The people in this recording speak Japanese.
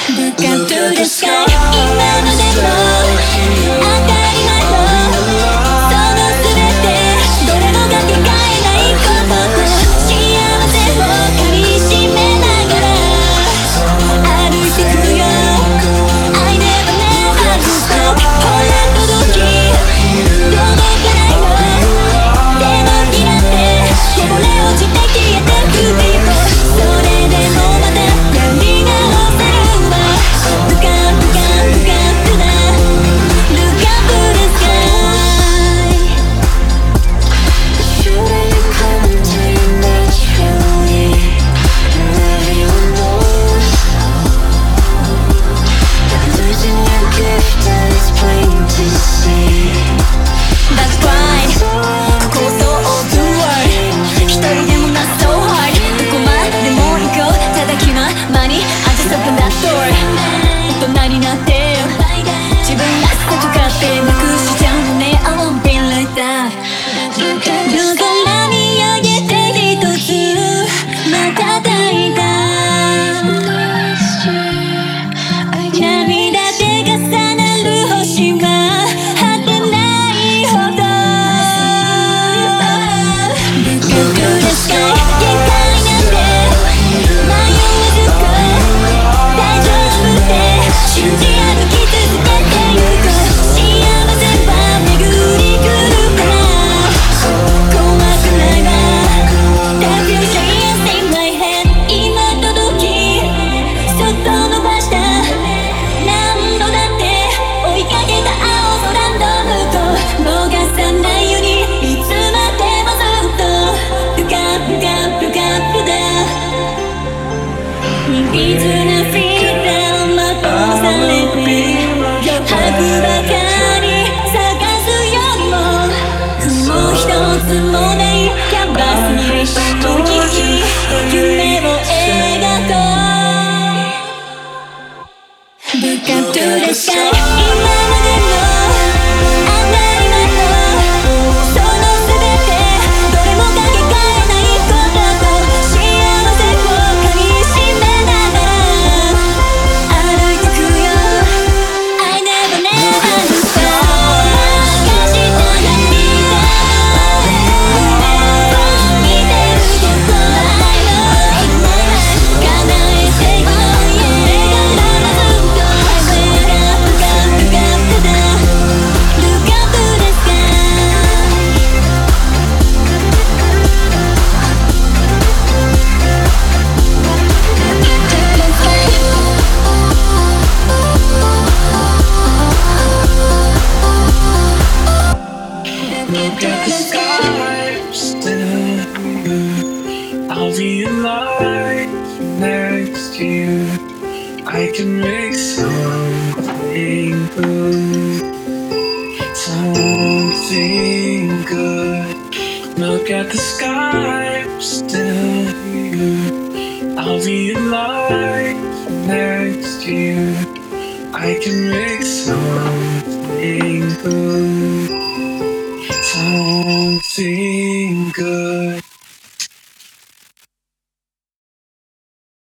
Look up to the sky 今のでも当たり前のその全てどれもがけがえないことと幸せをかみしめながら歩いてくよ I never never stop ほら届き届かないの手のひらってこぼれ落ちて消えてくビートそれでもまたやり直せるわ Look up, look up, look up to the Look up to the sky Shouldn't come too naturally Everyone knows That losing your gift is plain to see That's right 構想を do it 一人でも not so hard どこまでも行こうただ気ままに I just open that door 大人になって自分らしさとかってなくしちゃうのね I won't be like that 夜空見上げて一つ瞬いた涙で重なる星は果てないほど Look up to the sky 限界なんて迷わずこう大丈夫って信じ歩き続けてゆこう幸せは巡り来るから怖くないわ That future is in my head 今届きそっと伸ばした何度だって追いかけた青空の向こう逃さないようにいつまでもずっと Look up, look up, look up to the いつなフリーダウン惑わされて余白ばかり探すよりも雲一つもないキャンバスに大きい夢を描こう Look up to the sky 今までの当たり前のその全てどれもかけがえないことと幸せをかみしめながら歩いてくよ I never never stop 任した涙見てるけど I know 叶えていこう願うならずっと Look up, look up, look up to the Look up to the sky Look at the sky, still I'll be alive next to you I can make something good Something good Look at the sky, still I'll be alive next to you I can make something good Something good